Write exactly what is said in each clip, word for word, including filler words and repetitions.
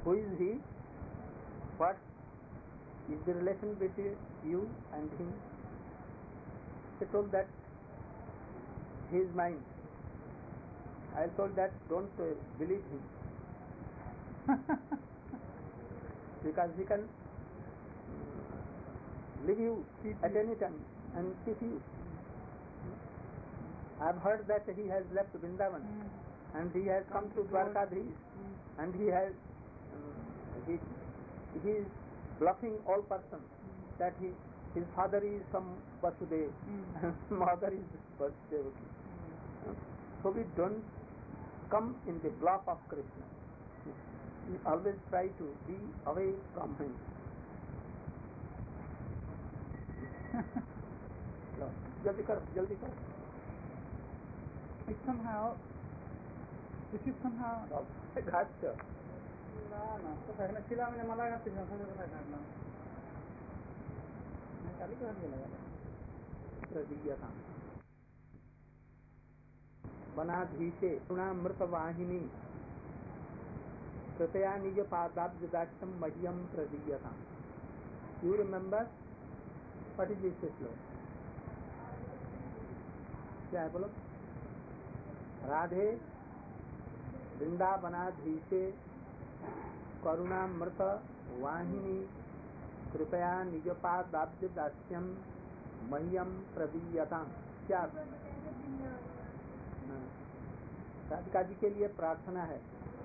who is he? What is the relation between you and him? She told that he is mine. I told that don't uh, believe him because he can leave you at any time and keep you. I have heard that he has left Vrindavan mm. and he has come, come to Dwarkadhish mm. and he has um, he he is bluffing all persons mm. that he his father is some Vasudev mm. and mother is Vasudev. Mm. So we don't come in the bluff of Krishna. We always try to be away from him. Jaldi kar, jaldi kar. It somehow, this is somehow. Gotcha. No, no. So I have chila meine mala gatti na thode kotha khadna. मैं कल ही कर लगा प्रदिया था वनाधीशे गुणामृत वाहिनी कृपया निज पादाब्ज दाक्षम मह्यम प्रदीयता. You remember what is this श्लोक? क्या है बोलो? राधे वृंदावनाधीशे करुणामृत वाहिनी कृपया निज पादाब्ज दास्यम मह्यम प्रदीयता. क्या राधिका जी के लिए प्रार्थना है.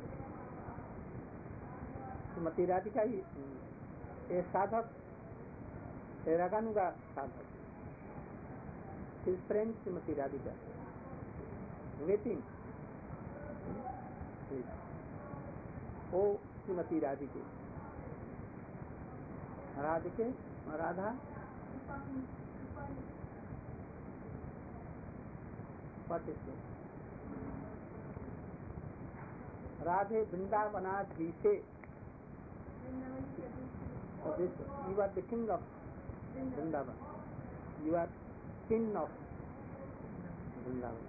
श्रीमती राधिका ही ये साधक रागानु का साधक his friend Shrimati Radhika waiting. ओ श्रीमती राधिके राधिके Radha what is it? Radhe वृंदावनाधीशे. So this, you are the king of Vrindavan. You are king of Vrindavan.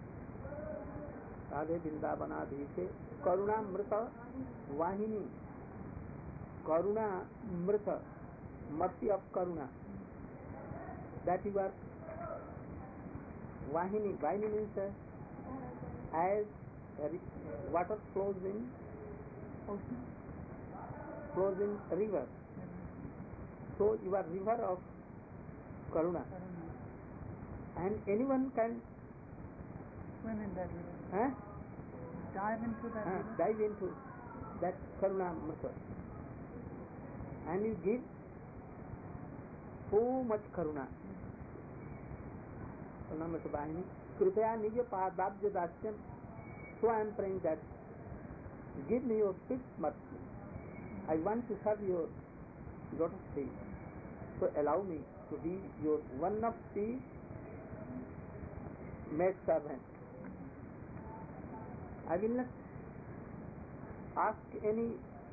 Radhe वृंदावनाधीशे करुणामृत वाहिनी. Karunamrita, mercy of Karuna. That you are Vahini. Vahini means uh, as water flows in ocean, flows in river. So you are river of Karuna. And anyone can swim in that river. Huh? Dive into that huh? river. Dive into that Karunamrita. And you give so much Karuna. Karunamrita Vahini. Kripaya Nija Padabja Dasyam. So I am praying that give me your fifth mercy. I want to serve your lotus feet. So allow me to be your one of the maid servant. I will not ask any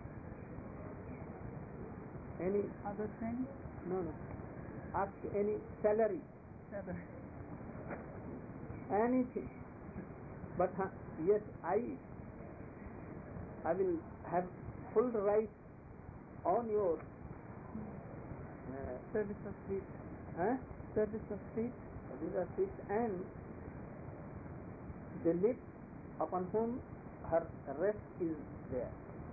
any other thing. No, no. Ask any salary. Salary. Anything. But uh, yes, I I will have full right on your uh, service of feet. Huh? Service of feet. Service of feet and the lips upon whom her rest is there.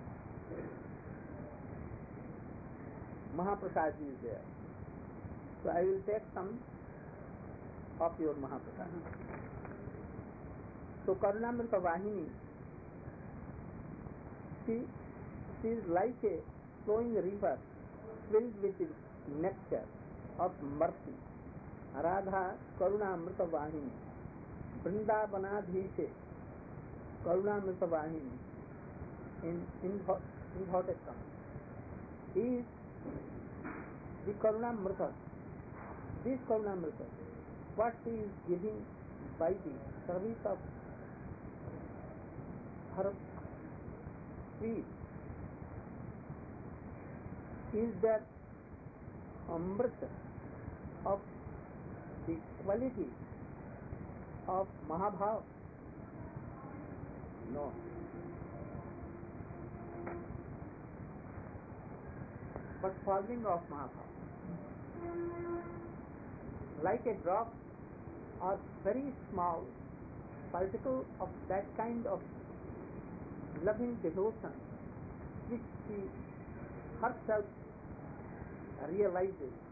Mahaprasad is there. So I will take some of your Mahaprasad. Mm-hmm. So Karunamrita Vahini, she, she is like a flowing river filled with nectar of mercy. Radha Karunamrita Vahini, Vrindavanadhishe Karunamrita Vahini, in inverted commas, is the Karunamrita. This Karunamrita, what she is giving by the service of her feet, is that Amrita of the quality of Mahabhav? No. but following of Mahabharata. Like a drop or very small particle of that kind of loving devotion which she herself realizes.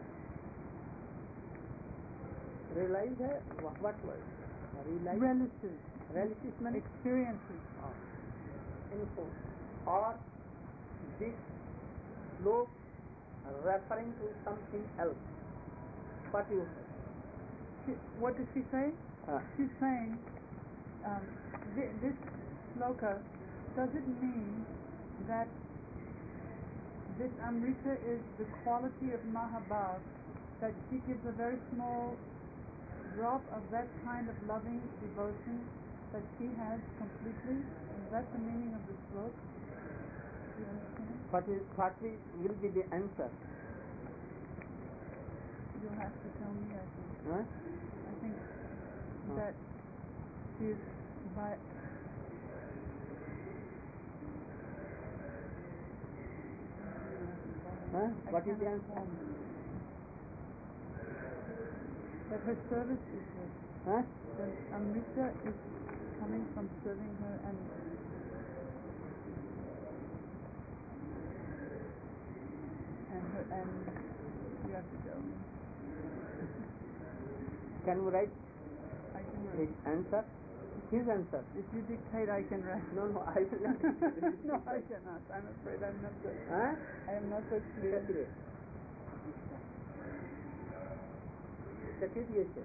Realize है what word? Realize. Relishes. Relishes means experiences. Oh. Info. Or this slope referring to something else. What you say? She, what does she say? Uh. She's saying um, th- this sloka, does it mean that this Amrita is the quality of Mahabhav, that she gives a very small drop of that kind of loving devotion that she has completely? Is that the meaning of the sloka? Do you understand? What is what will be the answer? You'll have to tell me, I think. Huh? I think Huh. that she is by... Huh? I What is the cannot answer? form it. That her service is the... Huh? That Amrita is coming from serving her, and and her and you have to tell me. Can you write I can his write. answer? His answer. If you dictate, I can write. No, no, I will not. No, I cannot. I'm afraid I'm not good. Huh? I am not so clear. এটা কে দিয়েছে?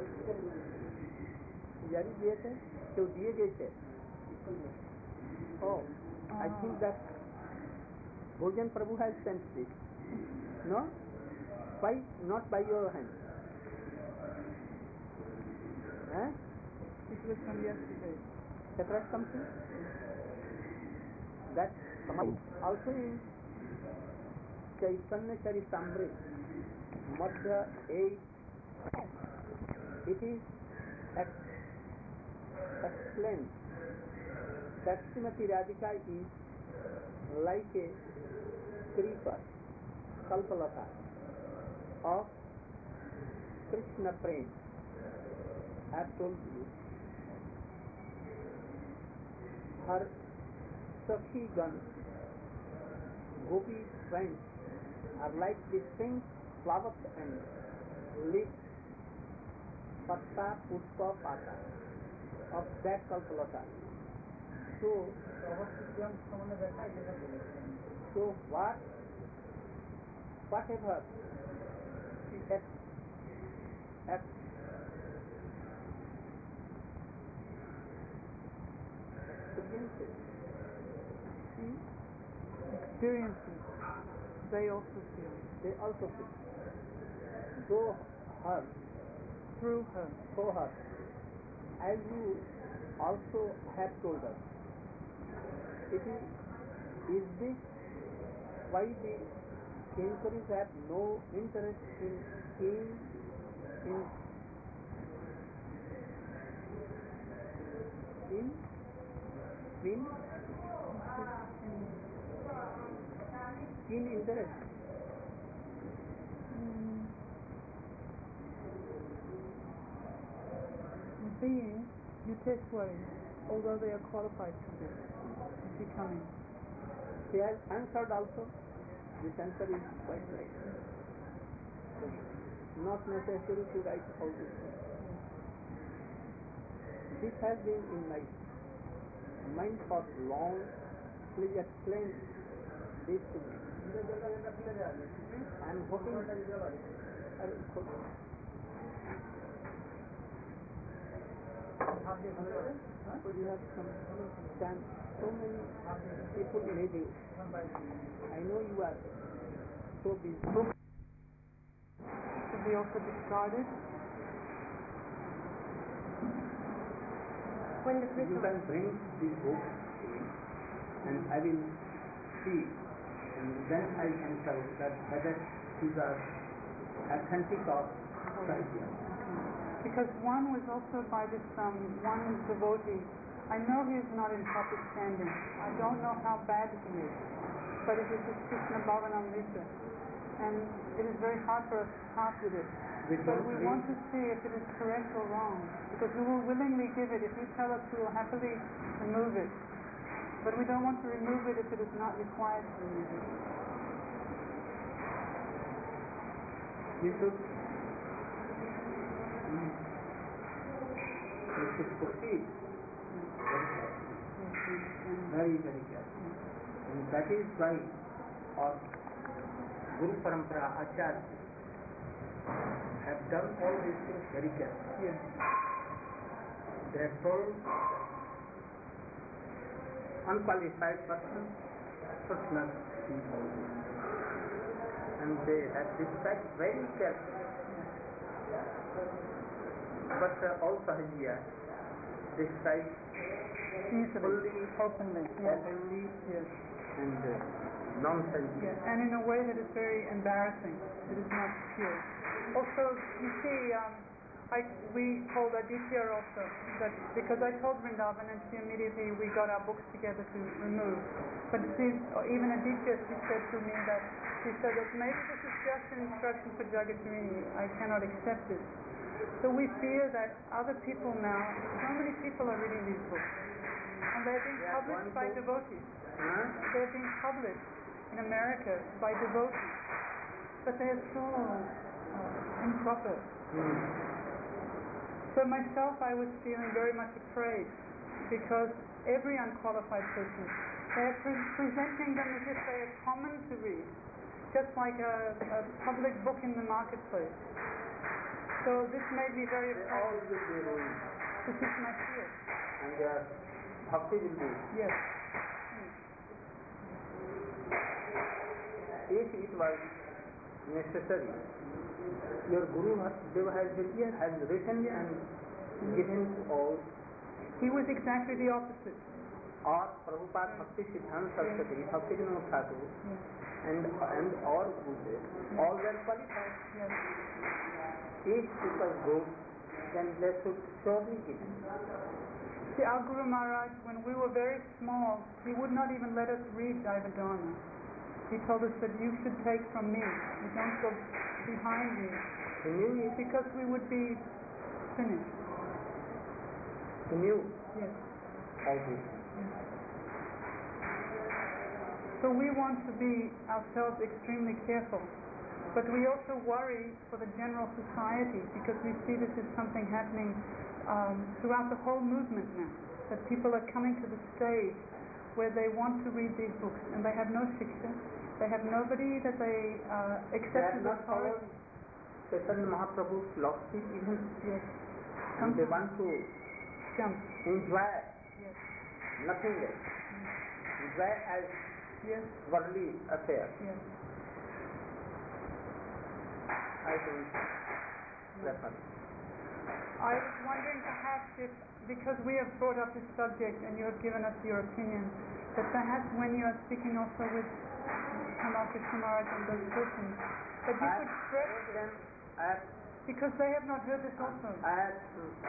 জারি দিয়েছে? কেউ দিয়ে গেছে? Oh, I think that Bhojan Prabhu has sent this. No? By not by your hand. Huh? It was from yesterday. Separate something? That also in Chaitanya Charitamrita, Madhya eight, it is ex- explained that Srimati Radhika is like a creeper, Kalpalata, of Krishna Prem. I have told you. Her Sakhi Gan, Gopi friends, are like the pink flowers and leaves, patta, pushpa, pata of that Kalpalata. So, so what, whatever she ex- ex- experiences, she Experiences, they also feel. they also feel. Though her, Through her. for her, as you also have told us, it is, is this why the Kinkaris have no interest in in in in in in interest? Mm. Being Yuteswari, although they are qualified to this, becoming. She has answered also. This answer is quite right. So, not necessary to write all this thing. This has been in my mind for long. Please explain this to me. I am hoping. I will hope. You have some stand so many people meeting. I know you are so busy. Should we also discard it? When the You Krishna can bring this book and I will see, and then I can tell that whether these are authentic or Sahitya. Because one was also by this um, one devotee. I know he is not in proper standing. I don't know how bad he is. but it is this Krishna Bhavanamrita. And it is very hard for us to part with it. We But don't we read- want to see if it is correct or wrong, because we will willingly give it. If you tell us, we will happily remove it. But we don't want to remove it if it is not required to remove it. We should, we should proceed very, very carefully. And that is why our Guru Parampara Acharya have done all these things very carefully. Yes. They have told unqualified person should not see all this. And they have described very carefully. But uh, also Hajiya described Easily, fully, openly, yes. openly, Yes. and uh, nonsense. Yes. And in a way that is very embarrassing. It is not pure. Also, you see, um, I, we told Aditya also that because I told Vrindavan and she immediately, we got our books together to remove. But she, even Aditya, she said to me that, she said that maybe this is just an instruction for Jagatrini. I cannot accept it. So we fear that other people now, so many people are reading these books. And they're being They are published going by to- devotees. Huh? They're being published in America by devotees. But they're so uh, improper. Hmm. So myself, I was feeling very much afraid because every unqualified person, they're pre- presenting them as if they are common to read, just like a, a public book in the marketplace. So this made me very They all afraid. will be ruined, This is my fear. and their bhakti will be. Yes. If it was necessary, your Guru Deva has, Yes. has written and given to all, He was exactly the opposite. or Prabhupada Bhakti Siddhanta Saraswati, Bhakti Vinod Thakur, Yes. and and our Gurudev, all were qualified. Yes. If it was good, then they should surely give it. See, our Guru Maharaj, when we were very small, he would not even let us read Jivadharma. He told us that you should take from me. You don't go behind me. He knew it, Because we would be finished. he knew Yes. all this. So we want to be ourselves extremely careful. But we also worry for the general society because we see this is something happening um, throughout the whole movement now. That people are coming to the stage where they want to read these books and they have no shiksha. They have nobody that they uh, They accept have as not followed authority. Chaitanya Mahaprabhu's philosophy even, Yes. and they want to Jump. enjoy Yes. nothing else. Enjoy as Yes. worldly affair. Yes. I don't prefer. I was wondering perhaps if, because we have brought up this subject and you have given us your opinion, that perhaps when you are speaking also with Tamal Krishna Maharaj and those persons, that you I could stress have them, I have, because they have not heard this also. I have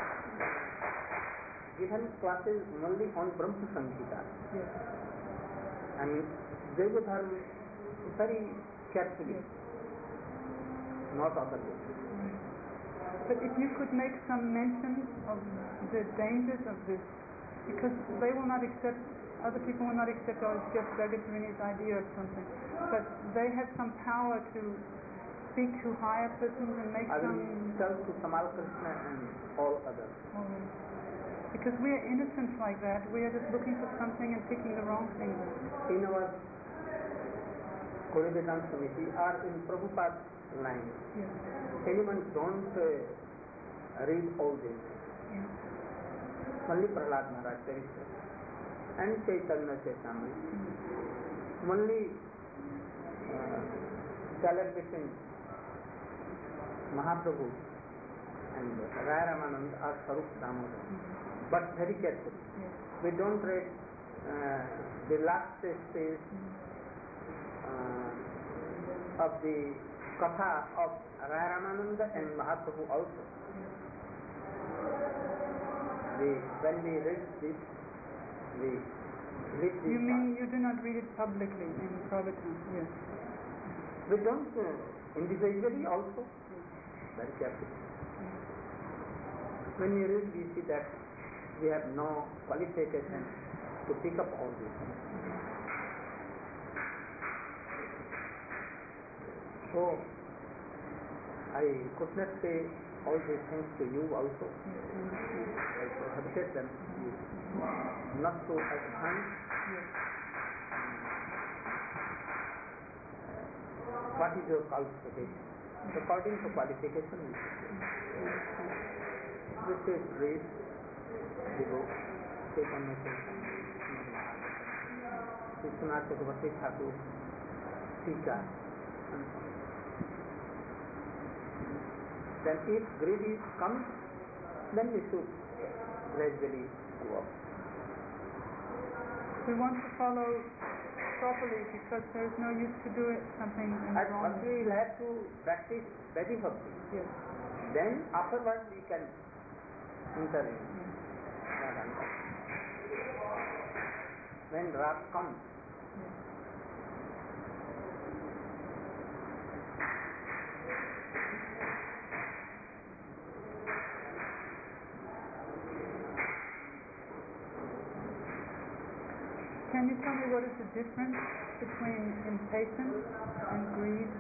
given classes only on Brahma Samhita. Yes. And Devodharma very carefully, Yes. not other way. But if you could make some mention of the dangers of this, because they will not accept, other people will not accept, oh, it's just Jagatharini's idea or something. But they have some power to speak to higher persons and make I will some... tell to Tamal Krishna and all others. Oh, because we are innocent like that. We are just looking for something and picking the wrong thing. In our Korevedanta Committee or in Prabhupada's line, Yes. anyone don't uh, read all this. Yes. Only Prahlad Maharaj Charitra and Chaitanya Chaitamrita. Only uh, dialogue between Mahaprabhu and Rai Ramanand or Sarup Damodar. But very carefully. Yes. We don't read uh, the last stage uh, of the Katha of Rai Ramananda and Mahaprabhu also. We, when we read this, we read this You mean part. you do not read it publicly in Pravatan? Yes. We don't uh, individually also. Very carefully. When we read, we see that we have no qualification to pick up all this. So, I could not say all these things to you also. I have said them to you. Not to advance. What is your qualification? According to qualification, we should say. This is read the book, Chaitanya Charitamrita, Vishwanath Chakravarti Thakur, Tika, and so on. Then if greed comes, then we should gradually go up. We want to follow properly because there is no use to do it something in the At wrong first we will have to practice very bhakti. Yes. Then afterwards we can enter in. When wrath comes, Can you tell me what is the difference between impatience and greed?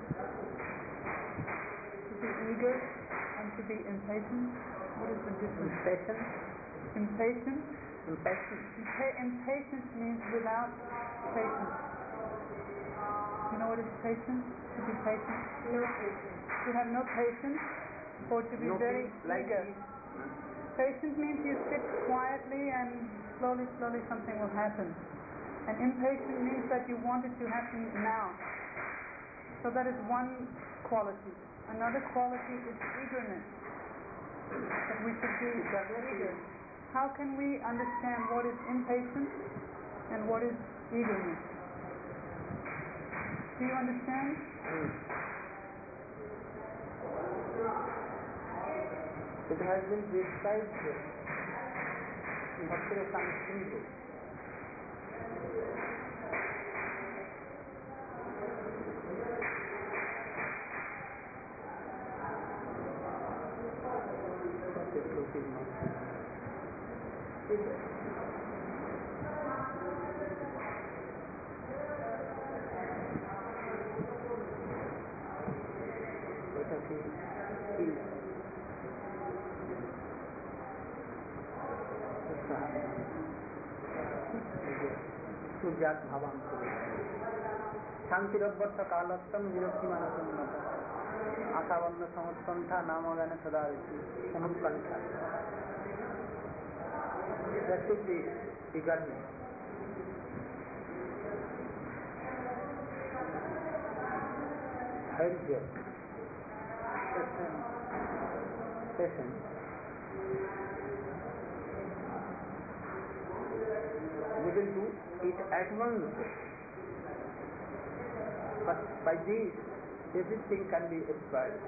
To be eager and to be impatient? What is the difference? impatience, Impatient? impatience. Impa- impatience means without patience. You know what is patience? To be patient? No patience. To have no patience or to be No very peace like eager. this. Patience means you sit quietly and slowly, slowly something will happen. And impatient means that you want it to happen now. So that is one quality. Another quality is eagerness. That we should be eager. How can we understand what is impatience and what is eagerness? Do you understand? Mm. It has been described here in Bhakti-Rasamrita Sindhu. सूर्यात भावां शांतिरव्वर्त कालस्तम विरक्तिमानसं आशावन्न समुत्कंठा नामगान सदा समुत्कंठा. That should be eagerness. Dhෛर्य, patience. We will do it at once, but by this everything can be aspired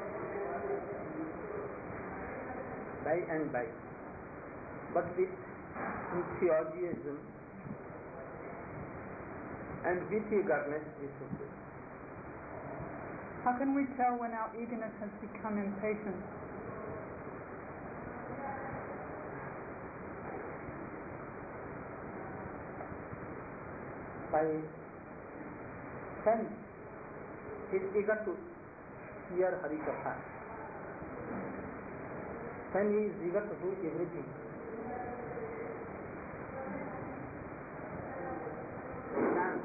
by and by. But with enthusiasm and with eagerness we should do. How can we tell when our eagerness has become impatient? By sense is eager to hear Hari Katha. Then he is eager to do everything. Dance.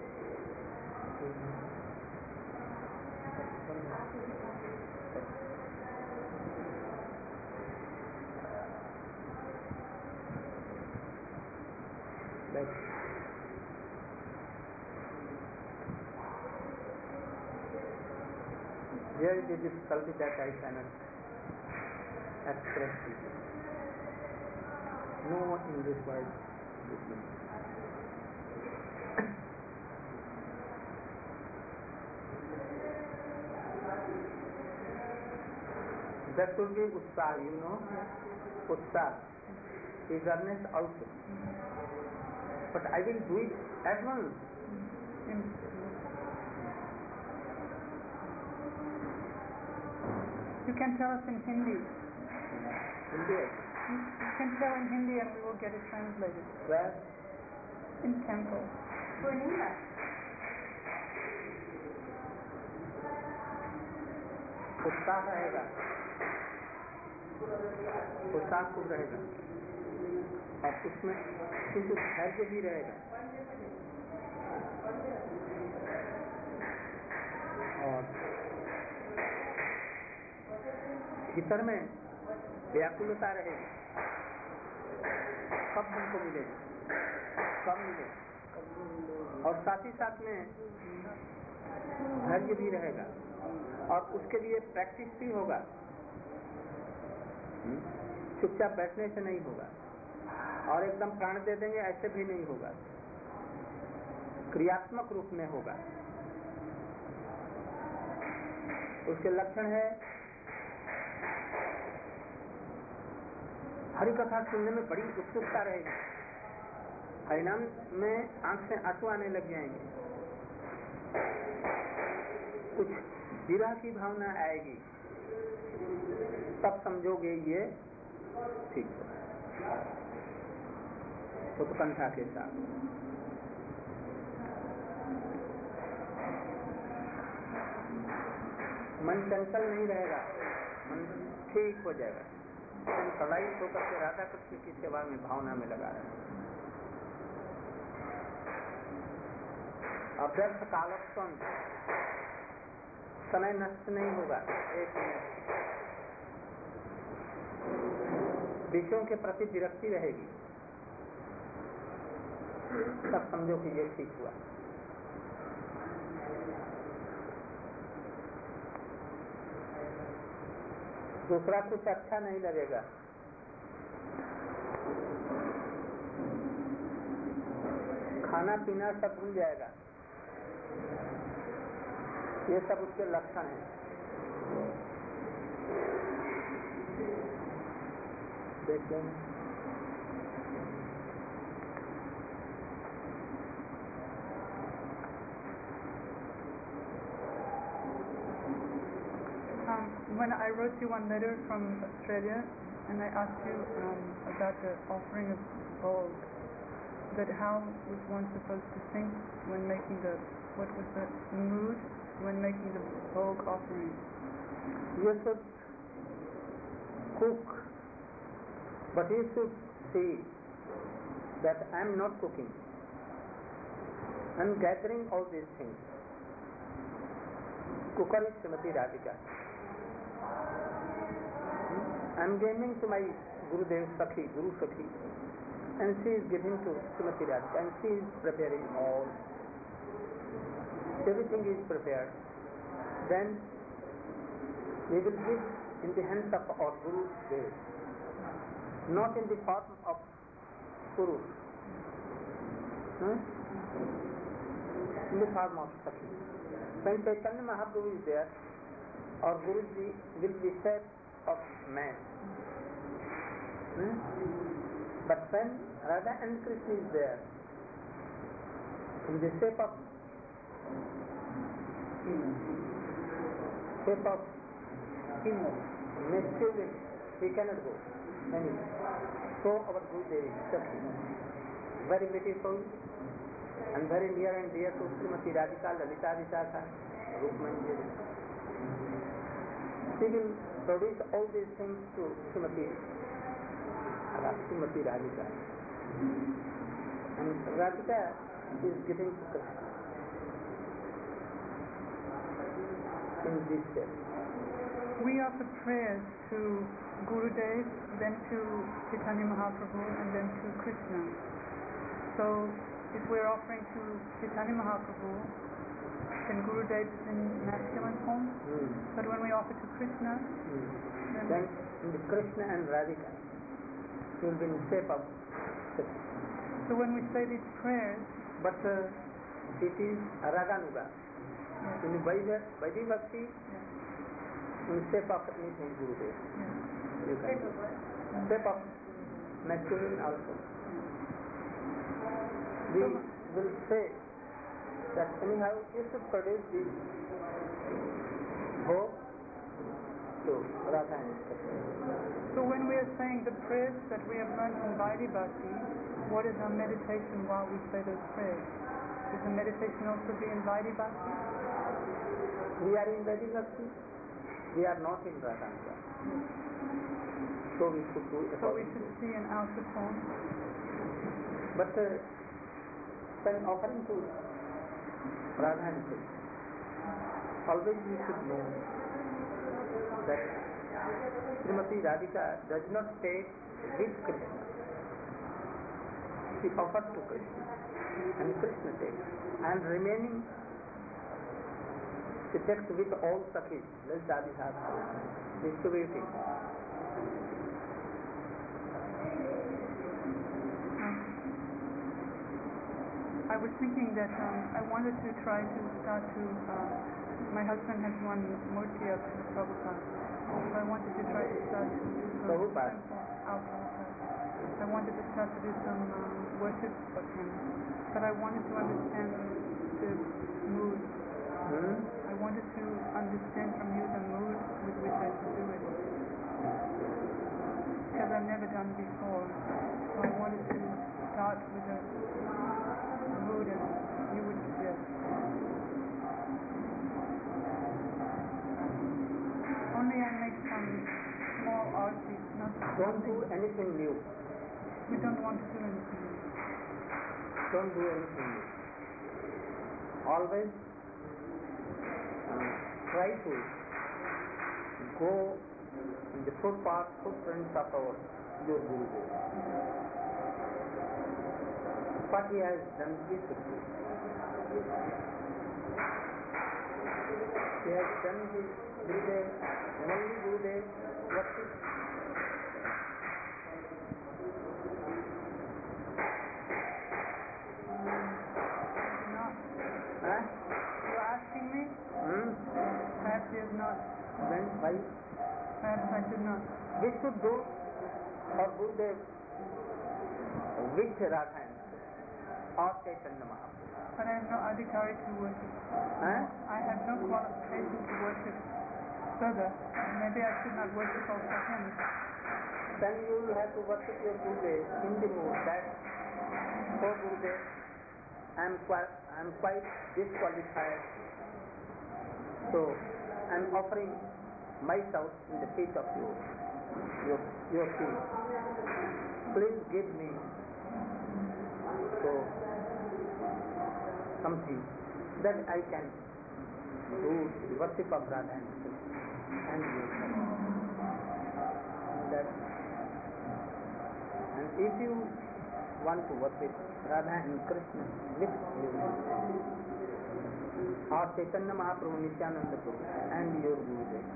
Like here is the difficulty that I cannot express it. No one in this world is me. That should be utsah, you know. Utsah. Eagerness also. but I will do it at once. In, you can tell us in Hindi. Hindi? You, you can tell in Hindi and we will get it translated. Where? In temple. So in English. उत्साह रहेगा, उत्साह खूब रहेगा और उसमें किंतु धैर्य भी रहेगा और भीतर में व्याकुलता रहेगी। कब हमको मिलेगी, कब मिलेगी, और साथ ही साथ में धैर्य भी रहेगा और उसके लिए प्रैक्टिस भी होगा। चुपचाप बैठने से नहीं होगा और एकदम प्राण दे देंगे ऐसे भी नहीं होगा, क्रियात्मक रूप में होगा। उसके लक्षण है हरि कथा सुनने में बड़ी उत्सुकता रहेगी, हरिनाम में आंख से आंसू आने लग जाएंगे, कुछ विरह की भावना आएगी, तब समझोगे ये ठीक है। उत्कंठा के साथ मन चंचल नहीं रहेगा, मन ठीक हो जाएगा। हम सदाई होकर के राधा कृष्ण की सेवा में भावना में लगा रहे हैं। अभ्यर्थ कालक्षण समय नष्ट नहीं होगा। एक मिनट विषयों के प्रति विरक्ति रहेगी, तब समझो कि ये ठीक हुआ। दूसरा कुछ अच्छा नहीं लगेगा, खाना पीना सब भूल जाएगा। ये सब उसके लक्षण हैं। देख लेंगे। Um, when I wrote you one letter from Australia and I asked you um, about the offering of bhog, that how was one supposed to think when making the, what was the mood when making the bhog offering? You should cook, but you should see that I am not cooking. I am gathering all these things. Cooker is Srimati Radhika. I am giving to my Gurudev Sakhi, Guru Sakhi, and she is giving to Srimati Radhika, and she is preparing all. Everything is prepared. Then we will give in the hands of our Guru Dev, not in the form of Guru, hmm? in the form of Sakhi. When Chaitanya Mahaprabhu is there, our Guruji will be shape of man. Hmm? But when Radha and Krishna is there, in the shape of shape of masculine, he cannot go anywhere. So our Gurudev is Sakhi, very beautiful and very near and dear to Srimati Radhika, Lalita Vishakha, Rukmanjari. She will produce all these things to Srimati, Srimati Radhika. And Radhika is giving to Krishna in this way. We offer prayers to Gurudev, then to Chaitanya Mahaprabhu, and then to Krishna. So if we're offering to Chaitanya Mahaprabhu, then Gurudev is in masculine form. Hmm. But when we offer to Krishna, Hmm. then, Then in the Krishna and Radhika, he will be in shape of Krishna. so when we say these prayers, But uh, it is Raganuga. yes, In Vaidhi Vaidhi Bhakti, yes, in shape of anything Gurudev. yes, You can do. Shape of masculine also. we will say that anyhow you should produce the hope to Radha and Krishna. So when we are saying the prayers that we have learned from Vaidhi Bhakti, what is our meditation while we say those prayers? Should the meditation also be in Vaidhi Bhakti? We are in Vaidhi Bhakti. We are not in Radha. So we should do it. So we should see an outer form. But uh, when offering to Radha and Krishna, always we should know that Srimati Radhika does not take with Krishna. She offers to Krishna and Krishna takes. And remaining, she takes with all Sakhis, Lalita Adhikar, distributing. I was thinking that um, I wanted to try to start to, uh, my husband has one murti of Prabhupada, so I wanted to try to start to do some Prabhupada? Oh, Prabhupada. I wanted to start to do some um, worship of him, but I wanted to understand the mood. Hmm? I wanted to understand from you the mood with which I should do it, because I've never done before, so I wanted to start with a mood as you would suggest. Only I make some small arti, not Don't do anything new. We don't want to do anything. Don't do anything new. Always uh, try to go in the footpath, footprints of our your Guru. What he has done, we should do. He has done his Gurudev, only Gurudev, worship. Not. Huh? You're asking me? Hmm? Perhaps you have not. Then why? Perhaps I should not. We should do for Gurudev with Radha and or Chaitanya Mahaprabhu. But I have no adhikari to worship. Huh? I have no qualification to worship further. Maybe I should not worship also him. Then you will have to worship your Gurudev in the mood that, oh Gurudev, I am quite, I am quite disqualified. So I am offering myself in the feet of you, your, your feet. Please give me so something that I can do the worship of Radha and Krishna and you. That, and if you want to worship Radha and Krishna with you, or Chaitanya Mahaprabhu, Nityananda Prabhu and your Gurudev,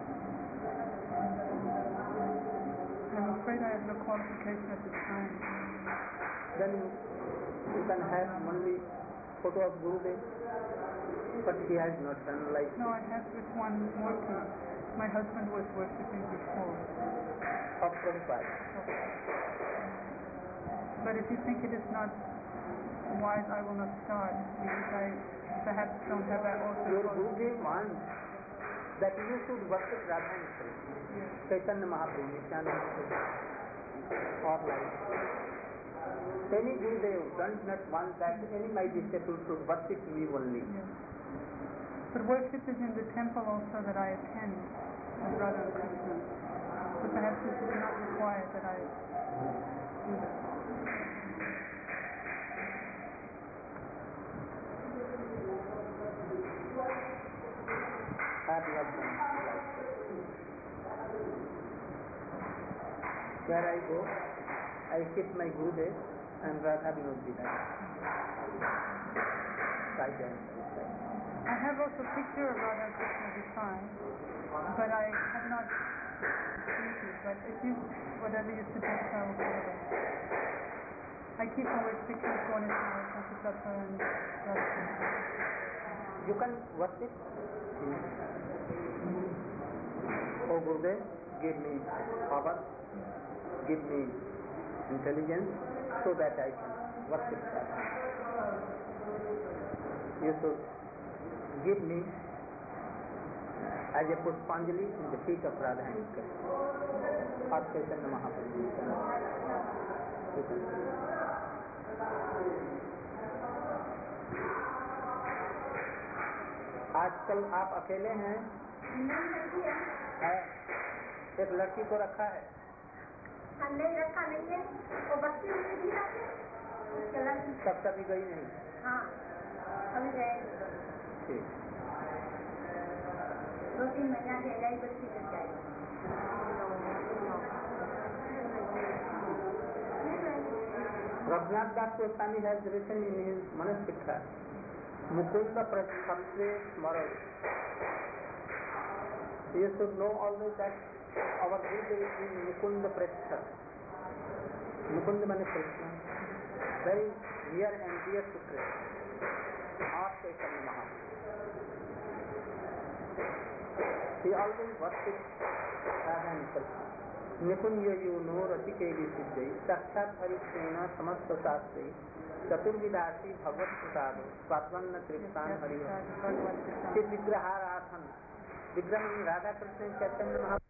I'm afraid I have no qualification at this time. then you can have only photo of Gurudev, but he has not done like No, I have this one murti. My husband was worshipping before. of Prabhupada. But if you think it is not wise, I will not start, because I perhaps don't have that also. Your Gurudev wants that you should worship Radha and Krishna, Yes. Chaitanya Mahaprabhu, Nityananda Prabhu, or like any Gurudev does not want that any my disciple should worship me only. Yes. But worship is in the temple also that I attend of Radha and Krishna. So perhaps this is not required that I do that. Have you have done like that? Where I go, I kiss my Gurudev and Radha Vinod Vidya. Right there. I have also a picture of Radha and Krishna beside, but I have not used it. But if you, whatever you suggest, I will follow. I keep always pictures of Ganesha, Sankirtaka, and Radha. You can worship him. Oh Gurudev, give me power, give me intelligence so that I can worship Radha. you should give me as a Pushpanjali in the feet of Radha and Krishna. Or Chaitanya Mahaprabhu. आजकल आप अकेले हैं? है। एक लड़की को रखा है? नहीं रखा नहीं है, वो बच्ची भी रखे। तब कभी गई नहीं? हाँ, अभी गए। ठीक। दो तीन महीना के गई बच्ची तक जाए। Raghunath Das Goswami has written in his Manastikha, Mukunda Prasthapse Smaral. You should know always that our Buddha is in Mukunda Prastha. Mukunda means Krishna, very near and dear to Krishna. Or Chaitanya Mahaprabhu. He always worships Radha and Krishna. निकुंज यूनो रसिकेली सिद्धि साक्षात हरिप्रेण समस्त शास्त्री चतुर्विदासी भगवत प्रसाद स्वात्मन्न तृप्तान हरि विग्रहाराधन विग्रह राधा कृष्ण चैतन्य